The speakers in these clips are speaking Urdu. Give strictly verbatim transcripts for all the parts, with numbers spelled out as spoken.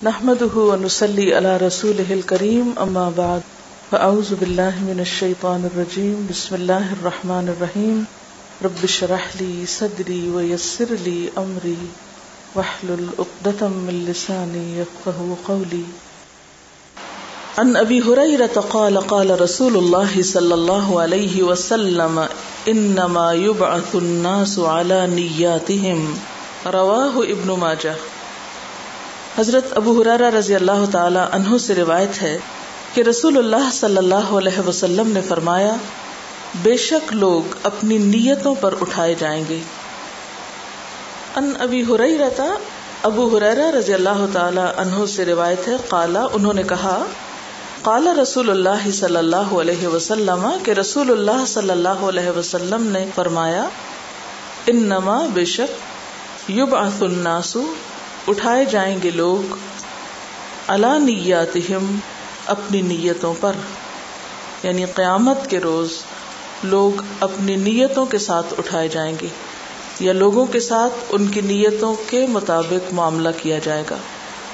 نحمده ونصلي على رسوله الكريم اما بعد فاعوذ بالله من الشيطان الرجيم بسم الله الرحمن الرحيم رب اشرح لي صدري ويسر لي امري واحلل عقدة من لساني يفقهوا قولي. عن ابي هريرة قال قال رسول الله صلى الله عليه وسلم انما يبعث الناس على نياتهم رواه ابن ماجہ. حضرت ابو ہریرہ رضی اللہ تعالی عنہ سے روایت ہے کہ رسول اللہ صلی اللہ علیہ وسلم نے فرمایا، بے شک لوگ اپنی نیتوں پر اٹھائے جائیں گے. ان ابی ہریرہ، ابو ہریرہ رضی اللہ تعالی عنہ سے روایت ہے، قال انہوں نے کہا، قال رسول اللہ صلی اللہ علیہ وسلم کہ رسول اللہ صلی اللہ علیہ وسلم نے فرمایا، انما بے شک یبعث الناس اٹھائے جائیں گے لوگ علی نیاتہم اپنی نیتوں پر، یعنی قیامت کے روز لوگ اپنی نیتوں کے ساتھ اٹھائے جائیں گے یا لوگوں کے ساتھ ان کی نیتوں کے مطابق معاملہ کیا جائے گا.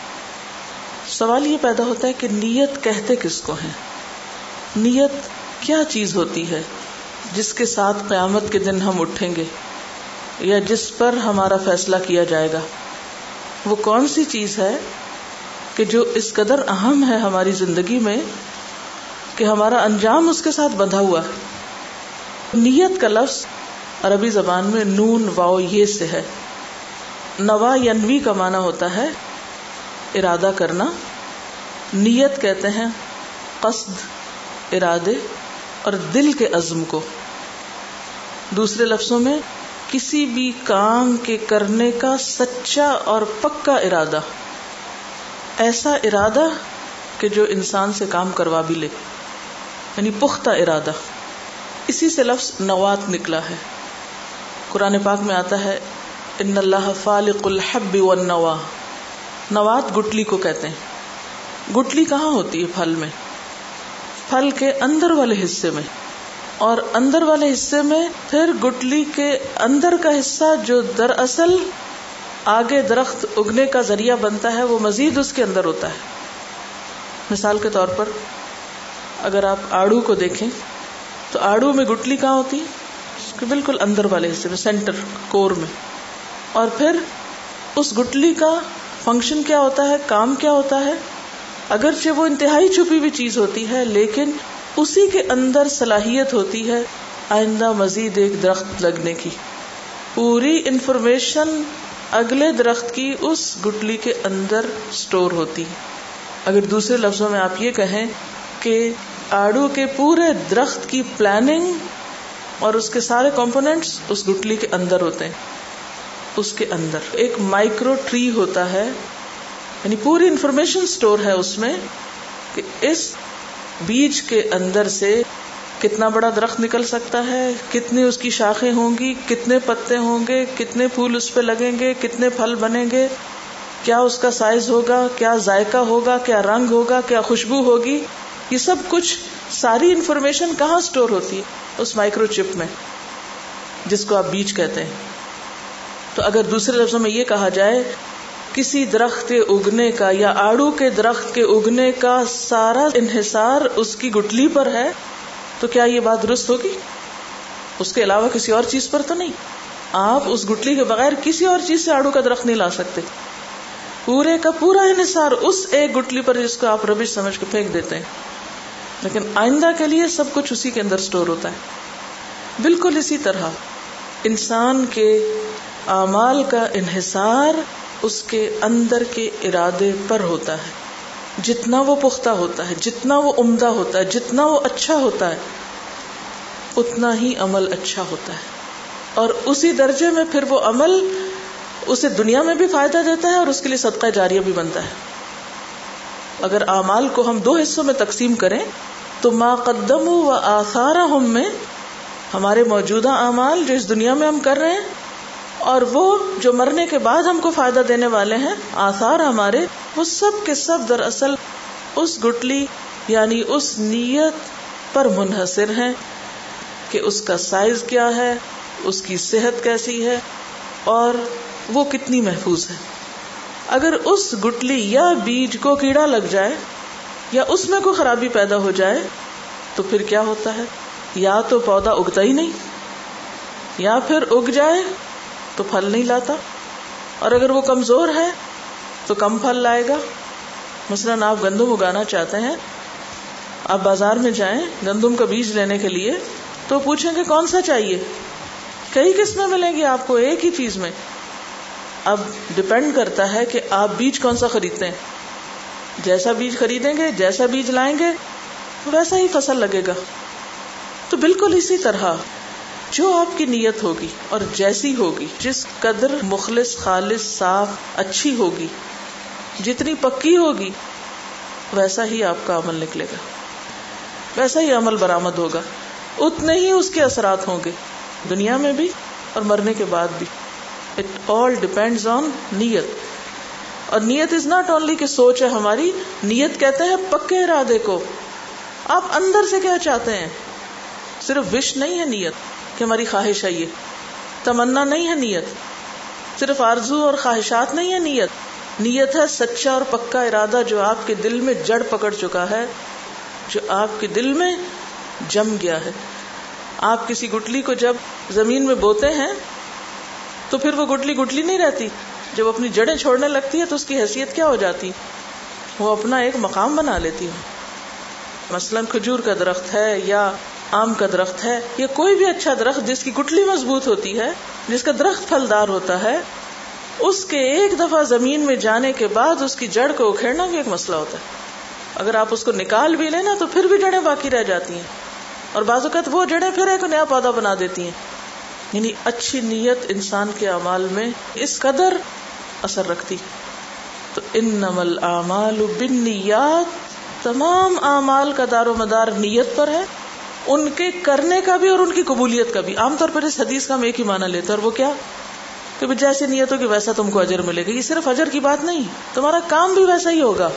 سوال یہ پیدا ہوتا ہے کہ نیت کہتے کس کو ہیں؟ نیت کیا چیز ہوتی ہے جس کے ساتھ قیامت کے دن ہم اٹھیں گے یا جس پر ہمارا فیصلہ کیا جائے گا؟ وہ کون سی چیز ہے کہ جو اس قدر اہم ہے ہماری زندگی میں کہ ہمارا انجام اس کے ساتھ بندھا ہوا ہے؟ نیت کا لفظ عربی زبان میں نون واو یہ سے ہے. نوا ینوی کا معنی ہوتا ہے ارادہ کرنا. نیت کہتے ہیں قصد، ارادے اور دل کے عزم کو. دوسرے لفظوں میں کسی بھی کام کے کرنے کا سچا اور پکا ارادہ، ایسا ارادہ کہ جو انسان سے کام کروا بھی لے، یعنی پختہ ارادہ. اسی سے لفظ نوات نکلا ہے. قرآن پاک میں آتا ہے ان اللہ فالق الحب والنوا. نوات گٹلی کو کہتے ہیں. گٹلی کہاں ہوتی ہے؟ پھل میں، پھل کے اندر والے حصے میں، اور اندر والے حصے میں پھر گٹلی کے اندر کا حصہ جو دراصل آگے درخت اگنے کا ذریعہ بنتا ہے وہ مزید اس کے اندر ہوتا ہے. مثال کے طور پر اگر آپ آڑو کو دیکھیں تو آڑو میں گٹلی کہاں ہوتی ہے؟ اس کے بالکل اندر والے حصے میں، سینٹر کور میں. اور پھر اس گٹلی کا فنکشن کیا ہوتا ہے، کام کیا ہوتا ہے؟ اگرچہ وہ انتہائی چھپی ہوئی چیز ہوتی ہے لیکن اسی کے اندر صلاحیت ہوتی ہے آئندہ مزید ایک درخت لگنے کی. پوری انفارمیشن اگلے درخت کی اس گٹلی کے اندر سٹور ہوتی. اگر دوسرے لفظوں میں آپ یہ کہیں کہ آڑو کے پورے درخت کی پلاننگ اور اس کے سارے کمپوننٹس اس گٹلی کے اندر ہوتے ہیں. اس کے اندر ایک مائکرو ٹری ہوتا ہے، یعنی پوری انفارمیشن سٹور ہے اس میں کہ اس بیج کے اندر سے کتنا بڑا درخت نکل سکتا ہے، کتنی اس کی شاخیں ہوں گی، کتنے پتے ہوں گے، کتنے پھول اس پہ لگیں گے، کتنے پھل بنیں گے، کیا اس کا سائز ہوگا، کیا ذائقہ ہوگا، کیا رنگ ہوگا، کیا خوشبو ہوگی. یہ سب کچھ ساری انفارمیشن کہاں سٹور ہوتی ہے؟ اس مائکرو چپ میں، جس کو آپ بیج کہتے ہیں. تو اگر دوسرے لفظوں میں یہ کہا جائے کسی درخت کے اگنے کا یا آڑو کے درخت کے اگنے کا سارا انحصار اس کی گٹلی پر ہے تو کیا یہ بات درست ہوگی؟ اس کے علاوہ کسی اور چیز پر تو نہیں. آپ اس گٹلی کے بغیر کسی اور چیز سے آڑو کا درخت نہیں لا سکتے. پورے کا پورا انحصار اس ایک گٹلی پر جس کو آپ ربش سمجھ کے پھینک دیتے ہیں، لیکن آئندہ کے لیے سب کچھ اسی کے اندر سٹور ہوتا ہے. بالکل اسی طرح انسان کے اعمال کا انحصار اس کے اندر کے ارادے پر ہوتا ہے. جتنا وہ پختہ ہوتا ہے، جتنا وہ عمدہ ہوتا ہے، جتنا وہ اچھا ہوتا ہے، اتنا ہی عمل اچھا ہوتا ہے. اور اسی درجے میں پھر وہ عمل اسے دنیا میں بھی فائدہ دیتا ہے اور اس کے لیے صدقہ جاریہ بھی بنتا ہے. اگر اعمال کو ہم دو حصوں میں تقسیم کریں تو ما قدموا و آثارہم میں ہمارے موجودہ اعمال جو اس دنیا میں ہم کر رہے ہیں، اور وہ جو مرنے کے بعد ہم کو فائدہ دینے والے ہیں آثار ہمارے، وہ سب کے سب دراصل اس گٹلی یعنی اس نیت پر منحصر ہیں کہ اس کا سائز کیا ہے، اس کی صحت کیسی ہے اور وہ کتنی محفوظ ہے. اگر اس گٹلی یا بیج کو کیڑا لگ جائے یا اس میں کوئی خرابی پیدا ہو جائے تو پھر کیا ہوتا ہے؟ یا تو پودا اگتا ہی نہیں، یا پھر اگ جائے تو پھل نہیں لاتا، اور اگر وہ کمزور ہے تو کم پھل لائے گا. مثلاً آپ گندم اگانا چاہتے ہیں، آپ بازار میں جائیں گندم کا بیج لینے کے لیے تو پوچھیں کہ کون سا چاہیے، کئی قسمیں ملیں گی آپ کو ایک ہی چیز میں. اب ڈپینڈ کرتا ہے کہ آپ بیج کون سا خریدتے ہیں. جیسا بیج خریدیں گے، جیسا بیج لائیں گے، ویسا ہی فصل لگے گا. تو بالکل اسی طرح جو آپ کی نیت ہوگی اور جیسی ہوگی، جس قدر مخلص، خالص، صاف، اچھی ہوگی، جتنی پکی ہوگی، ویسا ہی آپ کا عمل نکلے گا، ویسا ہی عمل برآمد ہوگا، اتنے ہی اس کے اثرات ہوں گے دنیا میں بھی اور مرنے کے بعد بھی. اٹ آل ڈپینڈز آن نیت. اور نیت از ناٹ اونلی کہ سوچ ہے ہماری، نیت کہتے ہیں پکے ارادے کو. آپ اندر سے کیا چاہتے ہیں، صرف وش نہیں ہے نیت کہ ہماری خواہش ہے، یہ تمنا نہیں ہے نیت، صرف آرزو اور خواہشات نہیں ہے نیت. نیت ہے سچا اور پکا ارادہ جو آپ کے دل میں جڑ پکڑ چکا ہے، جو آپ کے دل میں جم گیا ہے. آپ کسی گٹلی کو جب زمین میں بوتے ہیں تو پھر وہ گٹلی گٹلی نہیں رہتی. جب اپنی جڑیں چھوڑنے لگتی ہے تو اس کی حیثیت کیا ہو جاتی، وہ اپنا ایک مقام بنا لیتی ہے. مثلاً کھجور کا درخت ہے یا آم کا درخت ہے یا کوئی بھی اچھا درخت جس کی گٹلی مضبوط ہوتی ہے، جس کا درخت پھلدار ہوتا ہے، اس کے ایک دفعہ زمین میں جانے کے بعد اس کی جڑ کو اکھیڑنا بھی ایک مسئلہ ہوتا ہے. اگر آپ اس کو نکال بھی لیں نا تو پھر بھی جڑیں باقی رہ جاتی ہیں، اور بعض اوقات وہ جڑیں پھر ایک نیا پودا بنا دیتی ہیں. یعنی اچھی نیت انسان کے اعمال میں اس قدر اثر رکھتی. تو انما الاعمال بالنیات، تمام اعمال کا دار و مدار نیت پر ہے، ان کے کرنے کا بھی اور ان کی قبولیت کا بھی. عام طور پر اس حدیث کا ہم ایک ہی معنی لیتے ہیں، اور وہ کیا کہ جیسے نیت ہوگی ویسا تم کو اجر ملے گا. یہ صرف اجر کی بات نہیں، تمہارا کام بھی ویسا ہی ہوگا.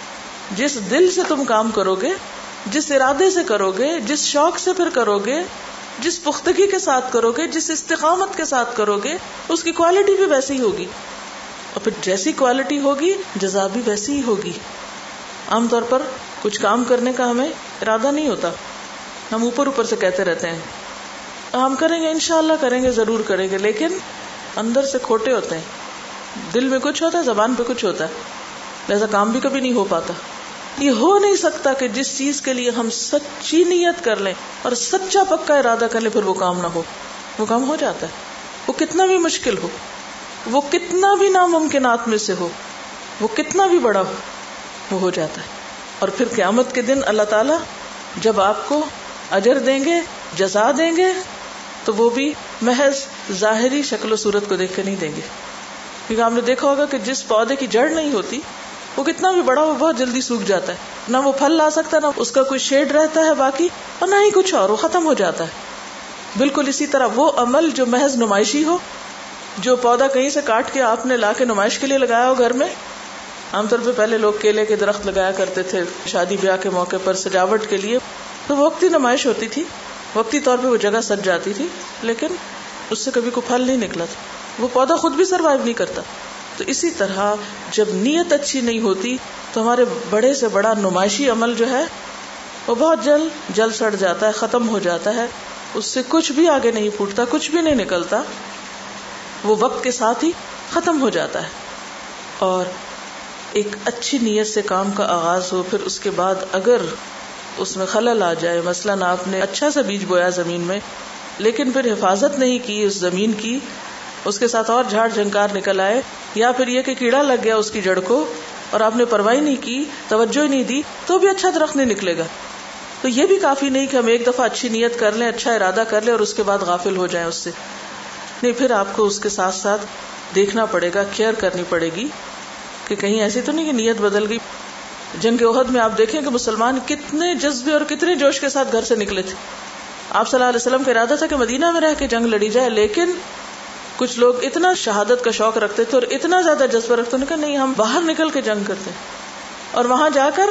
جس دل سے تم کام کرو گے، جس ارادے سے کرو گے، جس شوق سے پھر کرو گے، جس پختگی کے ساتھ کرو گے، جس استقامت کے ساتھ کرو گے، اس کی کوالٹی بھی ویسی ہی ہوگی. اور پھر جیسی کوالٹی ہوگی جزا بھی ویسی ہی ہوگی. عام طور پر کچھ کام کرنے کا ہمیں ارادہ نہیں ہوتا، ہم اوپر اوپر سے کہتے رہتے ہیں ہم کریں گے، انشاءاللہ کریں گے، ضرور کریں گے، لیکن اندر سے کھوٹے ہوتے ہیں. دل میں کچھ ہوتا ہے، زبان پہ کچھ ہوتا ہے، لہذا کام بھی کبھی نہیں ہو پاتا. یہ ہو نہیں سکتا کہ جس چیز کے لیے ہم سچی نیت کر لیں اور سچا پکا ارادہ کر لیں پھر وہ کام نہ ہو. وہ کام ہو جاتا ہے، وہ کتنا بھی مشکل ہو، وہ کتنا بھی ناممکنات میں سے ہو، وہ کتنا بھی بڑا ہو، وہ ہو جاتا ہے. اور پھر قیامت کے دن اللہ تعالیٰ جب آپ کو اجر دیں گے، جزا دیں گے، تو وہ بھی محض ظاہری شکل و صورت کو دیکھ کے نہیں دیں گے. کیونکہ آپ نے دیکھا ہوگا کہ جس پودے کی جڑ نہیں ہوتی وہ کتنا بھی بڑا وہ بہت جلدی سوکھ جاتا ہے، نہ وہ پھل لا سکتا، نہ اس کا کوئی شیڈ رہتا ہے باقی، اور نہ ہی کچھ اور، وہ ختم ہو جاتا ہے. بالکل اسی طرح وہ عمل جو محض نمائشی ہو، جو پودا کہیں سے کاٹ کے آپ نے لا کے نمائش کے لیے لگایا ہو گھر میں. عام طور پہ پہلے لوگ کیلے کے درخت لگایا کرتے تھے شادی بیاہ کے موقع پر سجاوٹ کے لیے، تو وقتی نمائش ہوتی تھی، وقتی طور پہ وہ جگہ سج جاتی تھی، لیکن اس سے کبھی کوئی پھل نہیں نکلا تھا، وہ پودا خود بھی سروائیو نہیں کرتا. تو اسی طرح جب نیت اچھی نہیں ہوتی تو ہمارے بڑے سے بڑا نمائشی عمل جو ہے وہ بہت جلد جل سڑ جاتا ہے، ختم ہو جاتا ہے، اس سے کچھ بھی آگے نہیں پھوٹتا، کچھ بھی نہیں نکلتا، وہ وقت کے ساتھ ہی ختم ہو جاتا ہے. اور ایک اچھی نیت سے کام کا آغاز ہو، پھر اس کے بعد اگر اس میں خلل آ جائے، مثلاً آپ نے اچھا سا بیج بویا زمین میں لیکن پھر حفاظت نہیں کی اس زمین کی، اس کے ساتھ اور جھاڑ جھنکار نکل آئے، یا پھر یہ کہ کیڑا لگ گیا اس کی جڑ کو اور آپ نے پرواہ نہیں کی، توجہ نہیں دی، تو بھی اچھا درخت نہیں نکلے گا. تو یہ بھی کافی نہیں کہ ہم ایک دفعہ اچھی نیت کر لیں، اچھا ارادہ کر لیں اور اس کے بعد غافل ہو جائیں اس سے. نہیں، پھر آپ کو اس کے ساتھ ساتھ دیکھنا پڑے گا، کیئر کرنی پڑے گی کہ کہیں ایسی تو نہیں کہ نیت بدل گئی. جنگ احد میں آپ دیکھیں کہ مسلمان کتنے جذبے اور کتنے جوش کے ساتھ گھر سے نکلے تھے. آپ صلی اللہ علیہ وسلم کا ارادہ تھا کہ مدینہ میں رہ کے جنگ لڑی جائے، لیکن کچھ لوگ اتنا شہادت کا شوق رکھتے تھے اور اتنا زیادہ جذبہ رکھتے تھے کہ نہیں، ہم باہر نکل کے جنگ کرتے ہیں. اور وہاں جا کر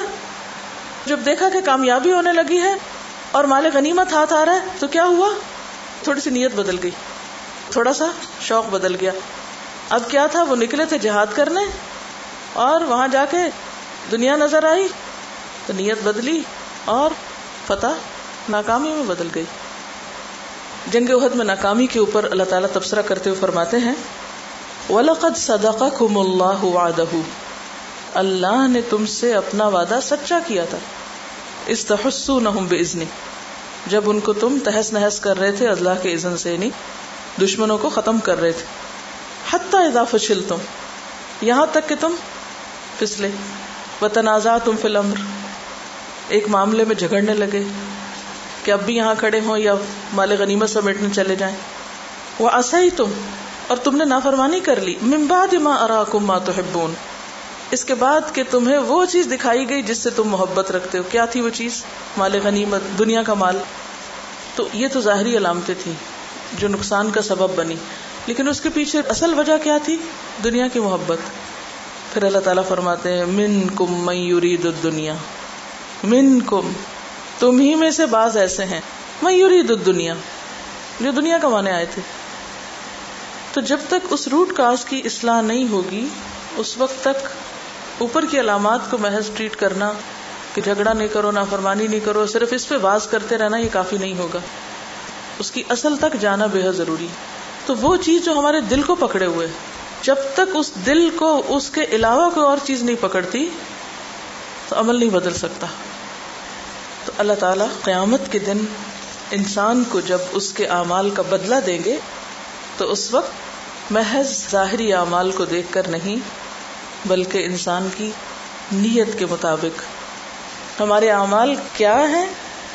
جب دیکھا کہ کامیابی ہونے لگی ہے اور مال غنیمت ہاتھ آ رہا ہے تو کیا ہوا، تھوڑی سی نیت بدل گئی، تھوڑا سا شوق بدل گیا. اب کیا تھا، وہ نکلے تھے جہاد کرنے، اور وہاں جا کے دنیا نظر آئی تو نیت بدلی اور فتح ناکامی میں بدل گئی. جنگ احد میں ناکامی کے اوپر اللہ تعالیٰ تبصرہ کرتے ہوئے فرماتے ہیں وَلَقَدْ صَدَقَكُمُ اللَّهُ وَعْدَهُ، اللہ نے تم سے اپنا وعدہ سچا کیا تھا. اِذْ تَحُسُّونَهُمْ بِإِذْنِهِ، جب ان کو تم تہس نہس کر رہے تھے اللہ کے اذن سے، نہیں دشمنوں کو ختم کر رہے تھے. حَتَّى إِذَا فَشِلْتُمْ، یہاں تک کہ تم پھسلے. وَتَنَازَعْتُمْ فِي الْأَمْرِ، ایک معاملے میں جھگڑنے لگے کہ اب بھی یہاں کھڑے ہوں یا مال غنیمت سمیٹنے چلے جائیں. وَعَصَيْتُمْ، اور تم نے نافرمانی کر لی. مِن بَعْدِ مَا أَرَاكُمْ مَا تُحِبُّونَ، اس کے بعد کہ تمہیں وہ چیز دکھائی گئی جس سے تم محبت رکھتے ہو. کیا تھی وہ چیز؟ مال غنیمت، دنیا کا مال. تو یہ تو ظاہری علامتیں تھیں جو نقصان کا سبب بنی، لیکن اس کے پیچھے اصل وجہ کیا تھی؟ دنیا کی محبت. پھر اللہ تعالیٰ فرماتے ہیں مِنْكُمْ مَن يُرِيدُ الدُّنْيَا، مِنْكُمْ، تم ہی میں سے بعض ایسے ہیں، مَن يُرِيدُ الدُّنْيَا، جو دنیا کمانے آئے تھے. تو جب تک اس روٹ کاز کی اصلاح نہیں ہوگی اس وقت تک اوپر کی علامات کو محض ٹریٹ کرنا کہ جھگڑا نہیں کرو، نافرمانی نہیں کرو، صرف اس پہ واز کرتے رہنا یہ کافی نہیں ہوگا. اس کی اصل تک جانا بے حد ضروری. تو وہ چیز جو ہمارے دل کو پکڑے ہوئے، جب تک اس دل کو اس کے علاوہ کوئی اور چیز نہیں پکڑتی تو عمل نہیں بدل سکتا. تو اللہ تعالیٰ قیامت کے دن انسان کو جب اس کے اعمال کا بدلہ دیں گے تو اس وقت محض ظاہری اعمال کو دیکھ کر نہیں بلکہ انسان کی نیت کے مطابق. ہمارے اعمال کیا ہیں؟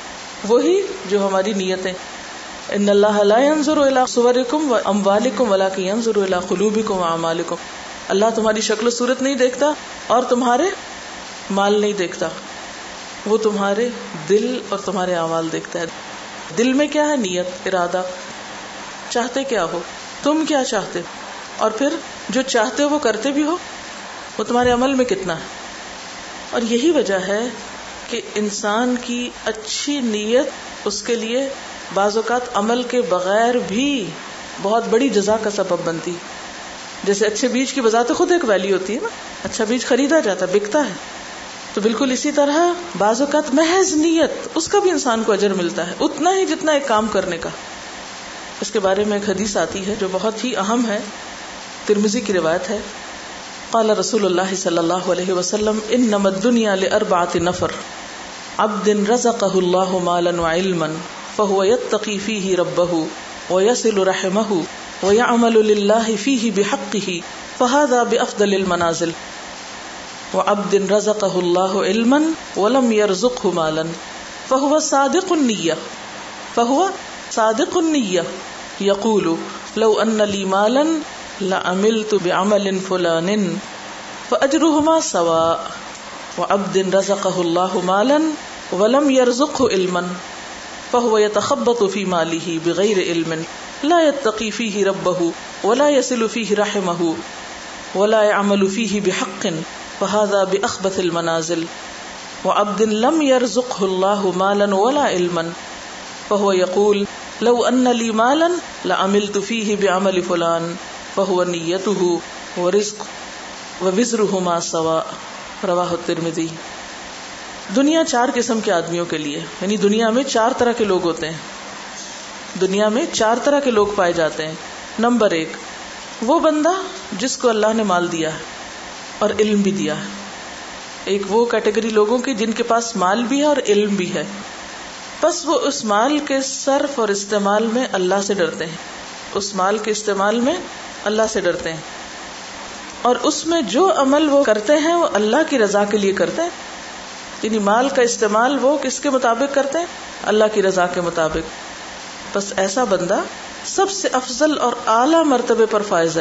وہی جو ہماری نیتیں. ان اللہ لا ينظر الى صورکم واموالکم ولکن ينظر الى قلوبکم واعمالکم، اللہ تمہاری شکل و صورت نہیں دیکھتا اور تمہارے مال نہیں دیکھتا، وہ تمہارے دل اور تمہارے اعمال دیکھتا ہے. دل میں کیا ہے؟ نیت، ارادہ، چاہتے کیا ہو، تم کیا چاہتے ہو، اور پھر جو چاہتے ہو وہ کرتے بھی ہو، وہ تمہارے عمل میں کتنا ہے. اور یہی وجہ ہے کہ انسان کی اچھی نیت اس کے لیے بعض اوقات عمل کے بغیر بھی بہت بڑی جزا کا سبب بنتی. جیسے اچھے بیج کی بذات خود ایک ویلیو ہوتی ہے نا، اچھا بیج خریدا جاتا ہے، بکتا ہے. تو بالکل اسی طرح بعض اوقات محض نیت، اس کا بھی انسان کو اجر ملتا ہے اتنا ہی جتنا ایک کام کرنے کا. اس کے بارے میں ایک حدیث آتی ہے جو بہت ہی اہم ہے، ترمذی کی روایت ہے. قال رسول اللہ صلی اللہ علیہ وسلم انما الدنیا لاربعۃ نفر عبد رزقہ اللہ مالا وعلما فهو يتقي فيه ربه ويصل رحمه ويعمل لله فيه بحقه فهذا بأفضل المنازل، وعبد رزقه الله علما ولم يرزقه مالا فهو صادق النية فهو صادق النية يقول لو أن لي مالا لعملت بعمل فلان فأجرهما سواء، وعبد رزقه الله مالا ولم يرزقه علما فهو يتخبط في ماله بغير علم لا يتقي فيه ربه ولا يصل فيه رحمه ولا يعمل فيه بحق فهذا بأخبث المنازل، وعبد لم يرزقه الله مالا ولا علما فهو يقول لو أن لي مالا لعملت فيه بعمل فلان فهو نيته ورزق ووزرهما سواء. رواہ الترمذی. دنیا چار قسم کے آدمیوں کے لیے، یعنی دنیا میں چار طرح کے لوگ ہوتے ہیں. دنیا میں چار طرح کے لوگ پائے جاتے ہیں. نمبر ایک، وہ بندہ جس کو اللہ نے مال دیا ہے اور علم بھی دیا ہے. ایک وہ کیٹیگری لوگوں کی جن کے پاس مال بھی ہے اور علم بھی ہے، بس وہ اس مال کے صرف اور استعمال میں اللہ سے ڈرتے ہیں. اس مال کے استعمال میں اللہ سے ڈرتے ہیں، اور اس میں جو عمل وہ کرتے ہیں وہ اللہ کی رضا کے لیے کرتے ہیں. یعنی مال کا استعمال وہ کس کے مطابق کرتے ہیں؟ اللہ کی رضا کے مطابق. بس ایسا بندہ سب سے افضل اور اعلیٰ مرتبے پر فائز ہے،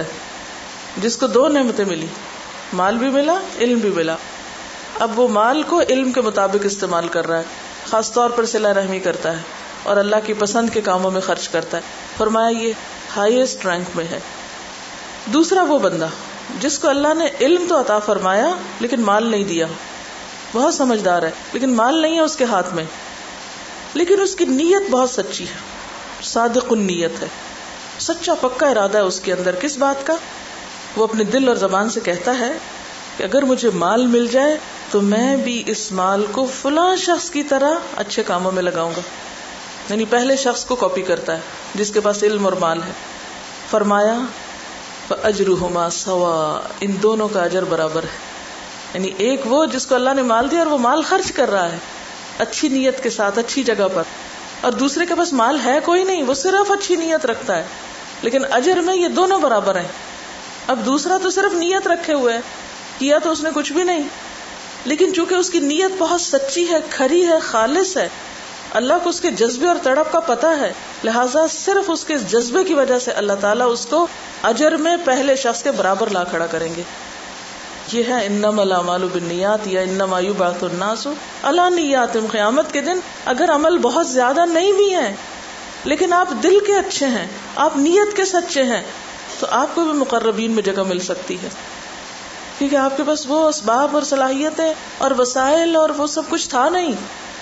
جس کو دو نعمتیں ملی، مال بھی ملا، علم بھی ملا. اب وہ مال کو علم کے مطابق استعمال کر رہا ہے، خاص طور پر صلہ رحمی کرتا ہے اور اللہ کی پسند کے کاموں میں خرچ کرتا ہے. فرمایا یہ ہائیسٹ رینک میں ہے. دوسرا وہ بندہ جس کو اللہ نے علم تو عطا فرمایا لیکن مال نہیں دیا، بہت سمجھدار ہے لیکن مال نہیں ہے اس کے ہاتھ میں، لیکن اس کی نیت بہت سچی ہے، صادق النیت ہے، سچا پکا ارادہ ہے اس کے اندر. کس بات کا؟ وہ اپنے دل اور زبان سے کہتا ہے کہ اگر مجھے مال مل جائے تو میں بھی اس مال کو فلاں شخص کی طرح اچھے کاموں میں لگاؤں گا. یعنی پہلے شخص کو کاپی کرتا ہے جس کے پاس علم اور مال ہے. فرمایا فَأَجْرُهُمَا سَوَاءٌ، ان دونوں کا اجر برابر ہے. یعنی ایک وہ جس کو اللہ نے مال دیا اور وہ مال خرچ کر رہا ہے اچھی نیت کے ساتھ اچھی جگہ پر، اور دوسرے کے پاس مال ہے کوئی نہیں، وہ صرف اچھی نیت رکھتا ہے، لیکن اجر میں یہ دونوں برابر ہیں. اب دوسرا تو صرف نیت رکھے ہوئے ہے، کیا تو اس نے کچھ بھی نہیں، لیکن چونکہ اس کی نیت بہت سچی ہے، کھری ہے، خالص ہے، اللہ کو اس کے جذبے اور تڑپ کا پتہ ہے، لہٰذا صرف اس کے جذبے کی وجہ سے اللہ تعالیٰ اس کو اجر میں پہلے شخص کے برابر لا کھڑا کریں گے. یہ ہے انما الاعمال بالنیات یا انما یبعث الناس علی نیاتہم. قیامت کے دن اگر عمل بہت زیادہ نہیں بھی ہیں لیکن آپ دل کے اچھے ہیں، آپ نیت کے سچے ہیں، تو آپ کو بھی مقربین میں جگہ مل سکتی ہے، کیونکہ آپ کے پاس وہ اسباب اور صلاحیتیں اور وسائل اور وہ سب کچھ تھا نہیں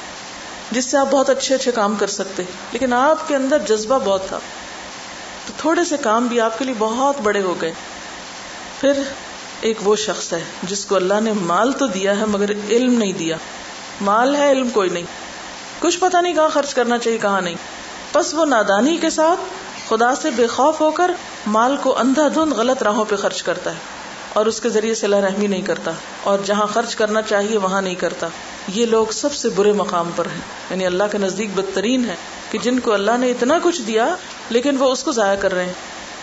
جس سے آپ بہت اچھے اچھے کام کر سکتے، لیکن آپ کے اندر جذبہ بہت تھا، تو تھوڑے سے کام بھی آپ کے لیے بہت بڑے ہو گئے. پھر ایک وہ شخص ہے جس کو اللہ نے مال تو دیا ہے مگر علم نہیں دیا. مال ہے، علم کوئی نہیں، کچھ پتہ نہیں کہاں خرچ کرنا چاہیے کہاں نہیں. بس وہ نادانی کے ساتھ خدا سے بے خوف ہو کر مال کو اندھا دھند غلط راہوں پہ خرچ کرتا ہے اور اس کے ذریعے صلہ رحمی نہیں کرتا، اور جہاں خرچ کرنا چاہیے وہاں نہیں کرتا. یہ لوگ سب سے برے مقام پر ہیں، یعنی اللہ کے نزدیک بدترین ہے کہ جن کو اللہ نے اتنا کچھ دیا لیکن وہ اس کو ضائع کر رہے ہیں.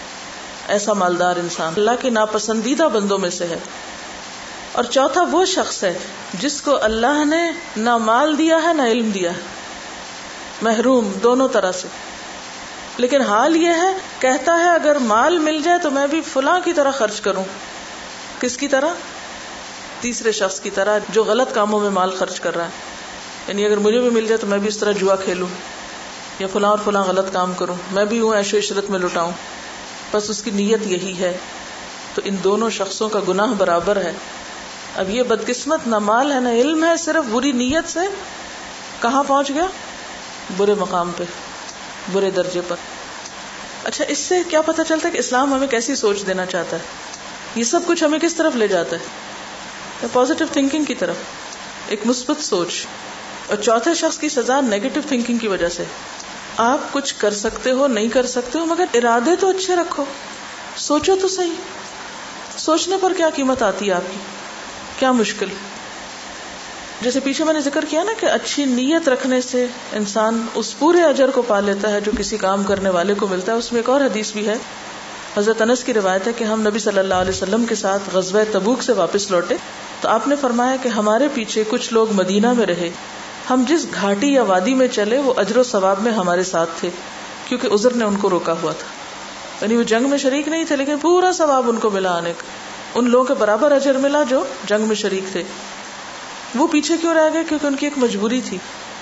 ایسا مالدار انسان اللہ کے ناپسندیدہ بندوں میں سے ہے. اور چوتھا وہ شخص ہے جس کو اللہ نے نہ مال دیا ہے نہ علم دیا ہے، محروم دونوں طرح سے، لیکن حال یہ ہے کہتا ہے اگر مال مل جائے تو میں بھی فلاں کی طرح خرچ کروں. کس کی طرح؟ تیسرے شخص کی طرح جو غلط کاموں میں مال خرچ کر رہا ہے. یعنی اگر مجھے بھی مل جائے تو میں بھی اس طرح جوا کھیلوں یا فلاں اور فلاں غلط کام کروں، میں بھی ہوں عیش و عشرت میں لٹاؤں. بس اس کی نیت یہی ہے. تو ان دونوں شخصوں کا گناہ برابر ہے. اب یہ بدقسمت نہ مال ہے نہ علم ہے، صرف بری نیت سے کہاں پہنچ گیا؟ برے مقام پہ، برے درجے پر. اچھا، اس سے کیا پتہ چلتا ہے کہ اسلام ہمیں کیسی سوچ دینا چاہتا ہے؟ یہ سب کچھ ہمیں کس طرف لے جاتا ہے؟ پازیٹیو تھنکنگ کی طرف، ایک مثبت سوچ. اور چوتھے شخص کی سزا نیگیٹو تھنکنگ کی وجہ سے. آپ کچھ کر سکتے ہو، نہیں کر سکتے ہو، مگر ارادے تو اچھے رکھو، سوچو تو صحیح. سوچنے پر کیا قیمت آتی ہے آپ کی؟ کیا مشکل؟ جیسے پیچھے میں نے ذکر کیا نا کہ اچھی نیت رکھنے سے انسان اس پورے اجر کو پا لیتا ہے جو کسی کام کرنے والے کو ملتا ہے. اس میں ایک اور حدیث بھی ہے، حضرت انس کی روایت ہے کہ ہم نبی صلی اللہ علیہ وسلم کے ساتھ غزوہ تبوک سے واپس لوٹے تو آپ نے فرمایا کہ ہمارے پیچھے کچھ لوگ مدینہ میں رہے، ہم جس گھاٹی یا وادی میں چلے وہ اجر و ثواب میں ہمارے ساتھ تھے کیونکہ عذر نے ان کو روکا ہوا تھا. یعنی وہ جنگ میں شریک نہیں تھے لیکن پورا ثواب ان کو ملا آنے کا، ان لوگوں کے برابر اجر ملا جو جنگ میں شریک تھے. وہ پیچھے کیوں رہ گئے؟ کیونکہ ان کی ایک مجبوری تھی.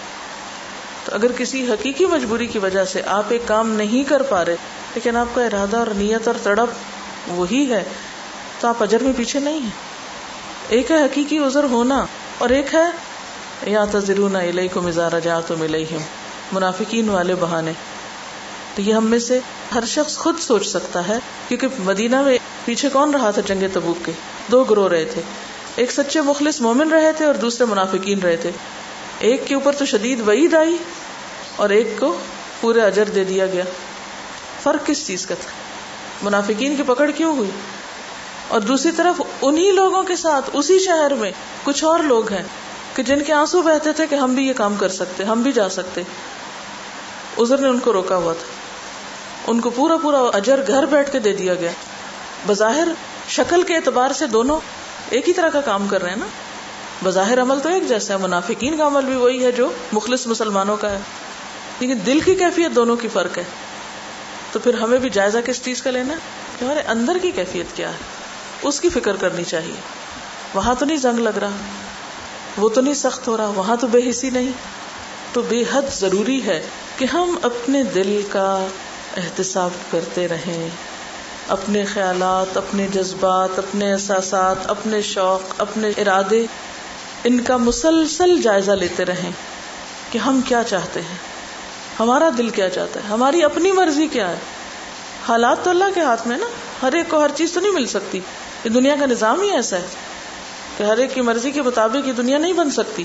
تو اگر کسی حقیقی مجبوری کی وجہ سے آپ ایک کام نہیں کر پا رہے لیکن آپ کا ارادہ اور نیت اور تڑپ وہی ہے تو آپ اجر میں پیچھے نہیں ہیں. ایک ہے حقیقی عذر ہونا اور ایک ہے یعتذرون الیکم اذا رجعتم الیہم، منافقین والے بہانے. تو یہ ہم میں سے ہر شخص خود سوچ سکتا ہے، کیونکہ مدینہ میں پیچھے کون رہا تھا جنگ تبوک کے؟ دو گروہ رہے تھے، ایک سچے مخلص مومن رہے تھے اور دوسرے منافقین رہے تھے. ایک کے اوپر تو شدید وعید آئی اور ایک کو پورے اجر دے دیا گیا. فرق کس چیز کا تھا؟ منافقین کی پکڑ کیوں ہوئی؟ اور دوسری طرف انہی لوگوں کے ساتھ اسی شہر میں کچھ اور لوگ ہیں کہ جن کے آنسو بہتے تھے کہ ہم بھی یہ کام کر سکتے، ہم بھی جا سکتے. عذر نے ان کو روکا ہوا تھا. ان کو پورا پورا اجر گھر بیٹھ کے دے دیا گیا. بظاہر شکل کے اعتبار سے دونوں ایک ہی طرح کا کام کر رہے ہیں نا، بظاہر عمل تو ایک جیسا ہے، منافقین کا عمل بھی وہی ہے جو مخلص مسلمانوں کا ہے، لیکن دل کی کیفیت دونوں کی فرق ہے. تو پھر ہمیں بھی جائزہ کس چیز کا لینا ہے کہ ہمارے اندر کی کیفیت کیا ہے، اس کی فکر کرنی چاہیے. وہاں تو نہیں زنگ لگ رہا، وہ تو نہیں سخت ہو رہا، وہاں تو بے حسی نہیں. تو بے حد ضروری ہے کہ ہم اپنے دل کا احتساب کرتے رہیں، اپنے خیالات، اپنے جذبات، اپنے احساسات، اپنے شوق، اپنے ارادے، ان کا مسلسل جائزہ لیتے رہیں کہ ہم کیا چاہتے ہیں، ہمارا دل کیا چاہتا ہے، ہماری اپنی مرضی کیا ہے. حالات تو اللہ کے ہاتھ میں نا، ہر ایک کو ہر چیز تو نہیں مل سکتی، یہ دنیا کا نظام ہی ایسا ہے. کہ ہر ایک کی مرضی کے مطابق یہ دنیا نہیں بن سکتی.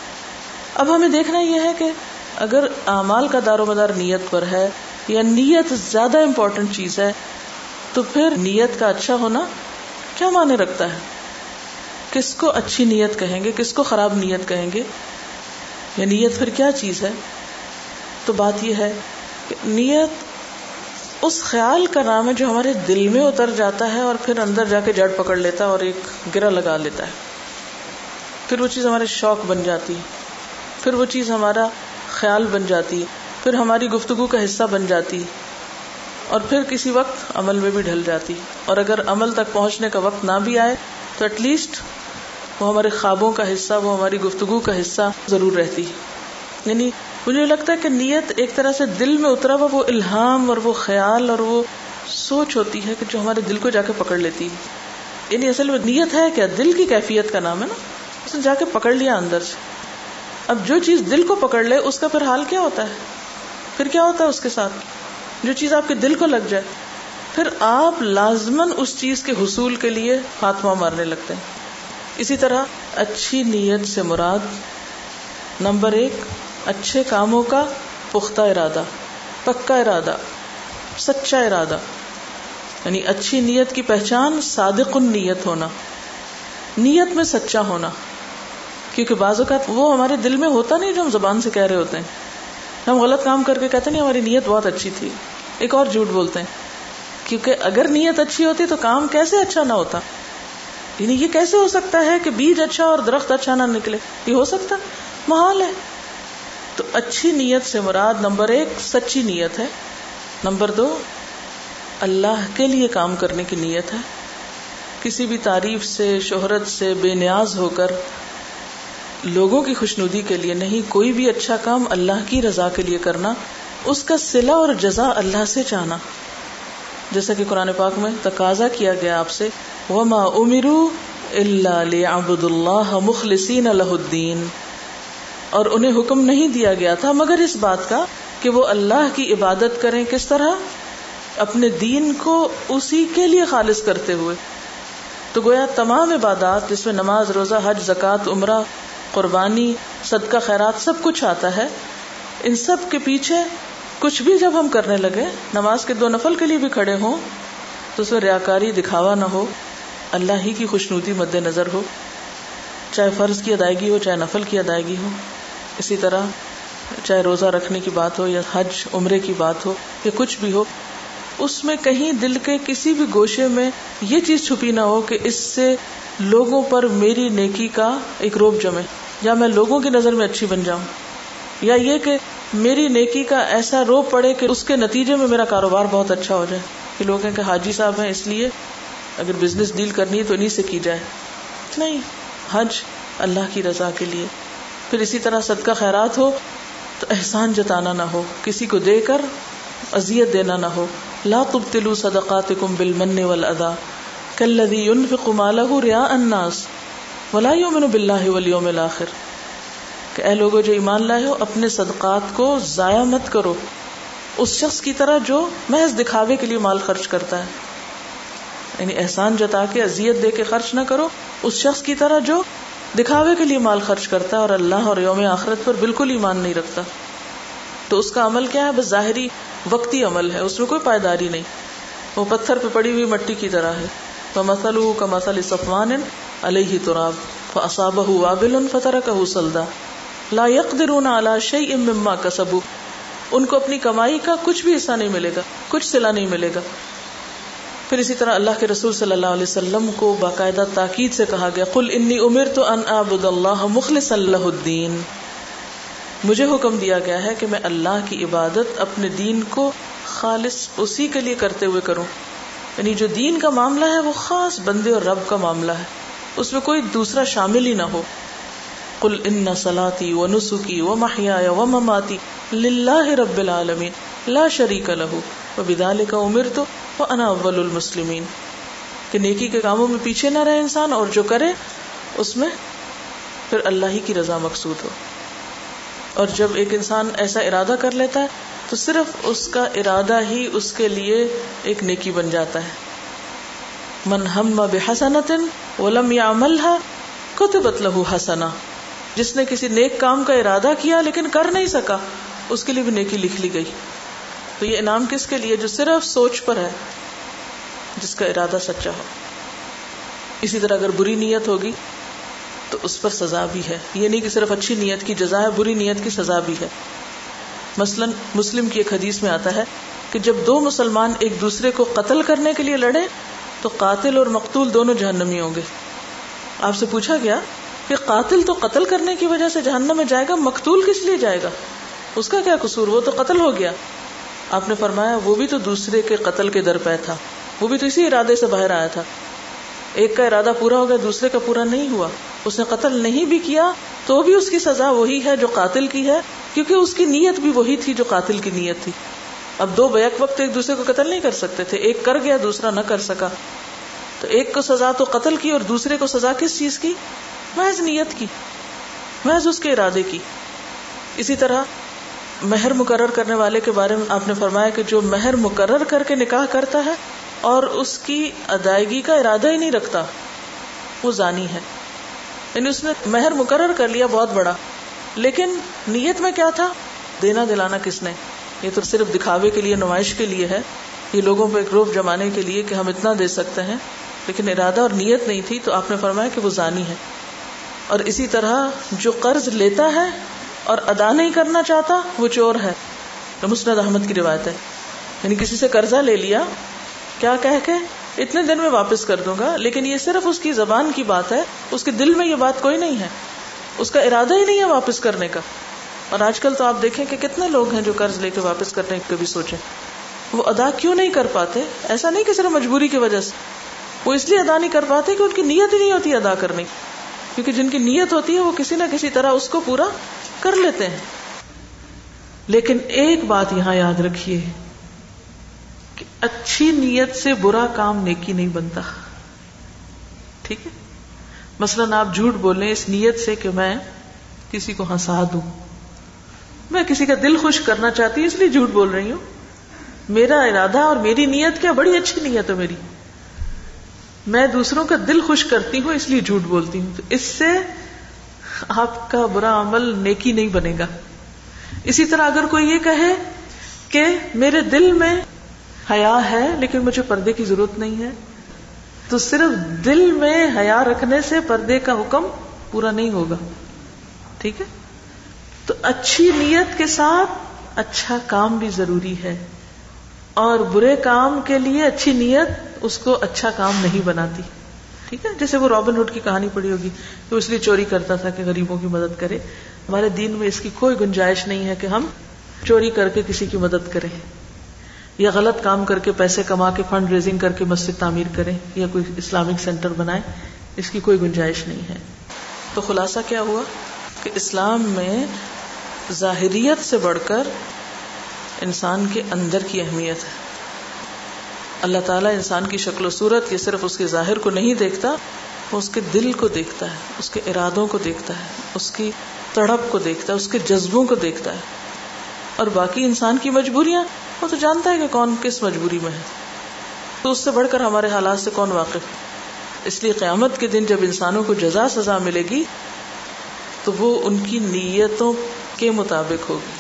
اب ہمیں دیکھنا یہ ہے کہ اگر اعمال کا دار و مدار نیت پر ہے یا نیت زیادہ امپورٹنٹ چیز ہے تو پھر نیت کا اچھا ہونا کیا معنی رکھتا ہے؟ کس کو اچھی نیت کہیں گے, کس کو خراب نیت کہیں گے, یا نیت پھر کیا چیز ہے؟ تو بات یہ ہے کہ نیت اس خیال کا نام ہے جو ہمارے دل میں اتر جاتا ہے اور پھر اندر جا کے جڑ پکڑ لیتا ہے اور ایک گرہ لگا لیتا ہے. پھر وہ چیز ہمارے شوق بن جاتی ہے, پھر وہ چیز ہمارا خیال بن جاتی ہے, پھر ہماری گفتگو کا حصہ بن جاتی اور پھر کسی وقت عمل میں بھی ڈھل جاتی. اور اگر عمل تک پہنچنے کا وقت نہ بھی آئے تو ایٹ لیسٹ وہ ہمارے خوابوں کا حصہ, وہ ہماری گفتگو کا حصہ ضرور رہتی. یعنی مجھے لگتا ہے کہ نیت ایک طرح سے دل میں اترا ہوا وہ الہام اور وہ خیال اور وہ سوچ ہوتی ہے کہ جو ہمارے دل کو جا کے پکڑ لیتی ہے. یعنی اصل میں نیت ہے کیا؟ دل کی کیفیت کا نام ہے نا, اس نے جا کے پکڑ لیا اندر سے. اب جو چیز دل کو پکڑ لے اس کا پھر حال کیا ہوتا ہے؟ پھر کیا ہوتا ہے اس کے ساتھ؟ جو چیز آپ کے دل کو لگ جائے پھر آپ لازماً اس چیز کے حصول کے لیے خاتمہ مارنے لگتے ہیں. اسی طرح اچھی نیت سے مراد نمبر ایک اچھے کاموں کا پختہ ارادہ, پکا ارادہ, سچا ارادہ. یعنی اچھی نیت کی پہچان صادق النیت ہونا, نیت میں سچا ہونا. کیونکہ بعض اوقات وہ ہمارے دل میں ہوتا نہیں جو ہم زبان سے کہہ رہے ہوتے ہیں. ہم غلط کام کر کے کہتے نہیں ہماری نیت بہت اچھی تھی, ایک اور جھوٹ بولتے ہیں. کیونکہ اگر نیت اچھی ہوتی تو کام کیسے اچھا نہ ہوتا؟ یعنی یہ کیسے ہو سکتا ہے کہ بیج اچھا اور درخت اچھا نہ نکلے؟ یہ ہو سکتا؟ محال ہے. تو اچھی نیت سے مراد نمبر ایک سچی نیت ہے, نمبر دو اللہ کے لیے کام کرنے کی نیت ہے. کسی بھی تعریف سے, شہرت سے بے نیاز ہو کر لوگوں کی خوشنودی کے لیے نہیں, کوئی بھی اچھا کام اللہ کی رضا کے لیے کرنا, اس کا صلہ اور جزا اللہ سے چاہنا. جیسا کہ قرآن پاک میں تقاضا کیا گیا آپ سے, وما امروا الا ليعبدوا الله مخلصين له الدين, اور انہیں حکم نہیں دیا گیا تھا مگر اس بات کا کہ وہ اللہ کی عبادت کریں. کس طرح؟ اپنے دین کو اسی کے لیے خالص کرتے ہوئے. تو گویا تمام عبادات جس میں نماز, روزہ, حج, زکوٰۃ, عمرہ, قربانی, صدقہ, خیرات سب کچھ آتا ہے, ان سب کے پیچھے کچھ بھی جب ہم کرنے لگے, نماز کے دو نفل کے لیے بھی کھڑے ہوں تو اس میں ریاکاری, دکھاوا نہ ہو, اللہ ہی کی خوشنودی مد نظر ہو, چاہے فرض کی ادائیگی ہو چاہے نفل کی ادائیگی ہو. اسی طرح چاہے روزہ رکھنے کی بات ہو یا حج عمرے کی بات ہو یا کچھ بھی ہو, اس میں کہیں دل کے کسی بھی گوشے میں یہ چیز چھپی نہ ہو کہ اس سے لوگوں پر میری نیکی کا ایک روب جمے, یا میں لوگوں کی نظر میں اچھی بن جاؤں, یا یہ کہ میری نیکی کا ایسا روب پڑے کہ اس کے نتیجے میں میرا کاروبار بہت اچھا ہو جائے, کہ لوگ ہیں کہ حاجی صاحب ہیں اس لیے اگر بزنس ڈیل کرنی ہے تو انہی سے کی جائے. نہیں, حج اللہ کی رضا کے لیے. پھر اسی طرح صدقہ خیرات ہو تو احسان جتانا نہ ہو, کسی کو دے کر اذیت دینا نہ ہو. لا تبطلوا صدقاتکم بالمن والاذى کالذی ينفق مالہ رئاء الناس ولا یؤمن باللہ والیوم الآخر, کہ اے لوگوں جو ایمان لائے ہو اپنے صدقات کو ضائع مت کرو اس شخص کی طرح جو محض دکھاوے کے لیے مال خرچ کرتا ہے. یعنی احسان جتا کے اذیت دے کے خرچ نہ کرو اس شخص کی طرح جو دکھاوے کے لیے مال خرچ کرتا ہے اور اللہ اور یوم آخرت پر بالکل ایمان نہیں رکھتا. تو اس کا عمل کیا ہے؟ بس ظاہری وقتی عمل ہے, اس میں کوئی پائیداری نہیں, وہ پتھر پہ پڑی ہوئی مٹی کی طرح ہے. فَمَثَلُهُ كَمَثَلِ صَفْوَانٍ عَلَيْهِ تُرَابٌ فَأَصَابَهُ وَابِلٌ فَتَرَكَهُ صَلْدًا لَا يَقْدِرُونَ عَلَى شَيْءٍ مِّمَّا كَسَبُوا, ان کو اپنی کمائی کا کچھ بھی حصہ نہیں ملے گا, کچھ صلہ نہیں ملے گا. پھر اسی طرح اللہ کے رسول صلی اللہ علیہ وسلم کو باقاعدہ تاکید سے کہا گیا, قل انی امرت ان اعبد اللہ مخلصا لہ الدین, مجھے حکم دیا گیا ہے کہ میں اللہ کی عبادت اپنے دین کو خالص اسی کے لیے کرتے ہوئے کروں. یعنی جو دین کا معاملہ ہے وہ خاص بندے اور رب کا معاملہ ہے, اس میں کوئی دوسرا شامل ہی نہ ہو. قل ان صلاتی ونسکی ومحیای ومماتی للہ رب العالمین لا شریک لہ وبذلک امرت وانا اول المسلمین, کہ نیکی کے کاموں میں پیچھے نہ رہے انسان, اور جو کرے اس میں پھر اللہ ہی کی رضا مقصود ہو. اور جب ایک انسان ایسا ارادہ کر لیتا ہے تو صرف اس کا ارادہ ہی اس کے لیے ایک نیکی بن جاتا ہے. من ہم بحسنۃ ولم یعملها کتبت لہ حسنہ، جس نے کسی نیک کام کا ارادہ کیا لیکن کر نہیں سکا، اس کے لیے بھی نیکی لکھ لی گئی. تو یہ انعام کس کے لیے؟ جو صرف سوچ پر ہے، جس کا ارادہ سچا ہو. اسی طرح اگر بری نیت ہوگی تو اس پر سزا بھی ہے. یہ نہیں کہ صرف اچھی نیت کی جزا ہے، بری نیت کی سزا بھی ہے. مثلا مسلم کی ایک حدیث میں آتا ہے کہ جب دو مسلمان ایک دوسرے کو قتل کرنے کے لیے لڑے تو قاتل اور مقتول دونوں جہنمی ہوں گے. آپ سے پوچھا گیا کہ قاتل تو قتل کرنے کی وجہ سے جہنم میں جائے گا، مقتول کس لیے جائے گا؟ اس کا کیا قصور؟ وہ تو قتل ہو گیا. آپ نے فرمایا وہ بھی تو دوسرے کے قتل کے در پہ تھا، وہ بھی تو اسی ارادے سے باہر آیا تھا. ایک کا ارادہ پورا ہو گیا، دوسرے کا پورا نہیں ہوا. اس نے قتل نہیں بھی کیا تو بھی اس کی سزا وہی ہے جو قاتل کی ہے، کیونکہ اس کی نیت بھی وہی تھی جو قاتل کی نیت تھی. اب دو بیک وقت ایک دوسرے کو قتل نہیں کر سکتے تھے، ایک کر گیا دوسرا نہ کر سکا. تو ایک کو سزا تو قتل کی اور دوسرے کو سزا کس چیز کی؟ محض نیت کی، محض اس کے ارادے کی. اسی طرح مہر مقرر کرنے والے کے بارے میں آپ نے فرمایا کہ جو مہر مقرر کر کے نکاح کرتا ہے اور اس کی ادائیگی کا ارادہ ہی نہیں رکھتا، وہ زانی ہے. یعنی اس نے مہر مقرر کر لیا بہت بڑا، لیکن نیت میں کیا تھا؟ دینا دلانا کس نے؟ یہ تو صرف دکھاوے کے لیے، نمائش کے لیے ہے، یہ لوگوں پہ ایک روب جمانے کے لیے کہ ہم اتنا دے سکتے ہیں، لیکن ارادہ اور نیت نہیں تھی. تو آپ نے فرمایا کہ وہ زانی ہے. اور اسی طرح جو قرض لیتا ہے اور ادا نہیں کرنا چاہتا وہ چور ہے. مسند احمد کی روایت ہے. یعنی کسی سے قرضہ لے لیا، کیا کہہ کے اتنے دن میں واپس کر دوں گا، لیکن یہ صرف اس کی زبان کی بات ہے، اس کے دل میں یہ بات کوئی نہیں ہے، اس کا ارادہ ہی نہیں ہے واپس کرنے کا. اور آج کل تو آپ دیکھیں کہ کتنے لوگ ہیں جو قرض لے کے واپس کرنے کی کبھی سوچیں. وہ ادا کیوں نہیں کر پاتے؟ ایسا نہیں کہ صرف مجبوری کی وجہ سے، وہ اس لیے ادا نہیں کر پاتے کہ ان کی نیت ہی نہیں ہوتی ادا کرنے کی. کیونکہ جن کی نیت ہوتی ہے وہ کسی نہ کسی طرح اس کو پورا کر لیتے ہیں. لیکن ایک بات یہاں یاد رکھیے کہ اچھی نیت سے برا کام نیکی نہیں بنتا. ٹھیک ہے؟ مثلاً آپ جھوٹ بولیں اس نیت سے کہ میں کسی کو ہنسا دوں، میں کسی کا دل خوش کرنا چاہتی ہوں اس لیے جھوٹ بول رہی ہوں. میرا ارادہ اور میری نیت کیا بڑی اچھی نیت ہے میری، میں دوسروں کا دل خوش کرتی ہوں اس لیے جھوٹ بولتی ہوں. تو اس سے آپ کا برا عمل نیکی نہیں بنے گا. اسی طرح اگر کوئی یہ کہے کہ میرے دل میں حیا ہے لیکن مجھے پردے کی ضرورت نہیں ہے، تو صرف دل میں حیا رکھنے سے پردے کا حکم پورا نہیں ہوگا. ٹھیک ہے؟ تو اچھی نیت کے ساتھ اچھا کام بھی ضروری ہے، اور برے کام کے لیے اچھی نیت اس کو اچھا کام نہیں بناتی. ٹھیک ہے؟ جیسے وہ رابن ہوڈ کی کہانی پڑھی ہوگی، وہ اس لیے چوری کرتا تھا کہ غریبوں کی مدد کرے. ہمارے دین میں اس کی کوئی گنجائش نہیں ہے کہ ہم چوری کر کے کسی کی مدد کریں یا غلط کام کر کے پیسے کما کے فنڈ ریزنگ کر کے مسجد تعمیر کریں یا کوئی اسلامک سینٹر بنائیں. اس کی کوئی گنجائش نہیں ہے. تو خلاصہ کیا ہوا کہ اسلام میں ظاہریت سے بڑھ کر انسان کے اندر کی اہمیت ہے. اللہ تعالیٰ انسان کی شکل و صورت یہ صرف اس کے ظاہر کو نہیں دیکھتا، وہ اس کے دل کو دیکھتا ہے، اس کے ارادوں کو دیکھتا ہے، اس کی تڑپ کو دیکھتا ہے، اس کے جذبوں کو دیکھتا ہے. اور باقی انسان کی مجبوریاں وہ تو جانتا ہے کہ کون کس مجبوری میں ہے، تو اس سے بڑھ کر ہمارے حالات سے کون واقف ہے. اس لیے قیامت کے دن جب انسانوں کو جزا سزا ملے گی تو وہ ان کی نیتوں کے مطابق ہوگی.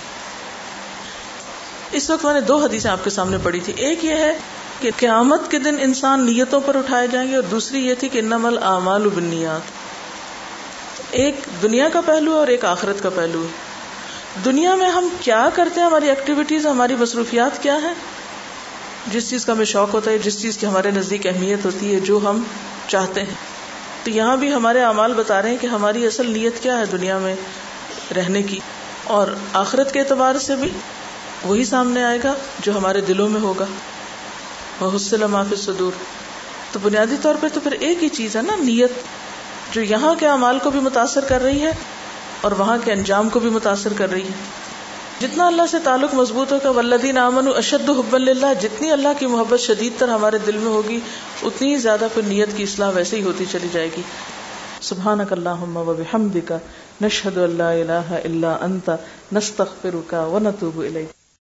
اس وقت میں نے دو حدیثیں آپ کے سامنے پڑھی تھی. ایک یہ ہے کہ قیامت کے دن انسان نیتوں پر اٹھائے جائیں گے، اور دوسری یہ تھی کہ انما الاعمال بالنیات. ایک دنیا کا پہلو ہے اور ایک آخرت کا پہلو ہے. دنیا میں ہم کیا کرتے ہیں، ہماری ایکٹیویٹیز، ہماری مصروفیات کیا ہیں، جس چیز کا ہمیں شوق ہوتا ہے، جس چیز کی ہمارے نزدیک اہمیت ہوتی ہے، جو ہم چاہتے ہیں. تو یہاں بھی ہمارے اعمال بتا رہے ہیں کہ ہماری اصل نیت کیا ہے دنیا میں رہنے کی. اور آخرت کے اعتبار سے بھی وہی سامنے آئے گا جو ہمارے دلوں میں ہوگا. وَحُصِّلَ مَا فِي الصُّدُورِ. تو بنیادی طور پہ تو پھر ایک ہی چیز ہے نا، نیت، جو یہاں کے اعمال کو بھی متاثر کر رہی ہے اور وہاں کے انجام کو بھی متاثر کر رہی ہے. جتنا اللہ سے تعلق مضبوط ہوگا، وَالَّذِينَ آمَنُوا أَشَدُّ حُبًّا لِلَّهِ، جتنی اللہ کی محبت شدید تر ہمارے دل میں ہوگی اتنی زیادہ پھر نیت کی اصلاح ویسے ہی ہوتی چلی جائے گی. سبحانک اللہم وبحمدک، نشہد ان لا الہ الا انت، نستغفرک ونتوب الیک.